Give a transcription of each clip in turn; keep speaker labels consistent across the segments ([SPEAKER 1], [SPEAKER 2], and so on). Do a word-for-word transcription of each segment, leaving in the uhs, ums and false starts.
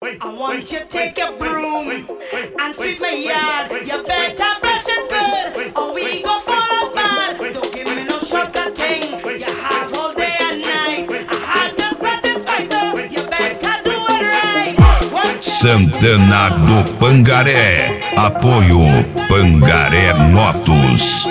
[SPEAKER 1] I want you to take your broom and sweep my yard. You better brush it good, or we go fall apart. Don't give me no shorter thing. You have all day and night. I had to satisfy, so you better do it right.
[SPEAKER 2] Santana do Pangaré. Apoio Pangaré Motos.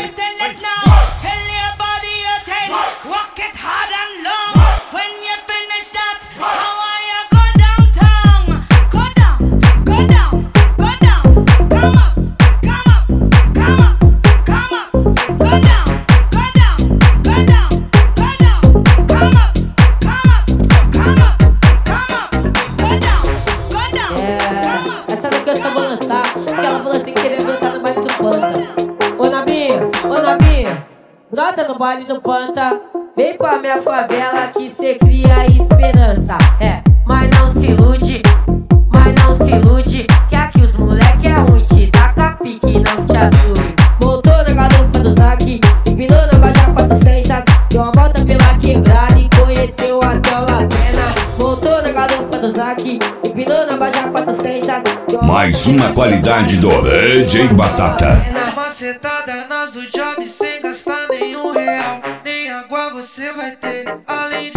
[SPEAKER 3] Brota no baile do Panta, vem pra minha favela que cê cria esperança. É, mas não se ilude, mas não se ilude, que aqui os moleque é ruim, te taca pique, não te assume. Voltou na garupa do saque, empinou na baixa quatrocentas, deu uma volta pela quebrada e conheceu até o Latena. Voltou na garupa do saque, empinou na baixa quatrocentas.
[SPEAKER 2] Mais uma qualidade do D J Batata.
[SPEAKER 4] Uma sentada nas do job sem gastar nenhum real. Nem água você vai ter, além de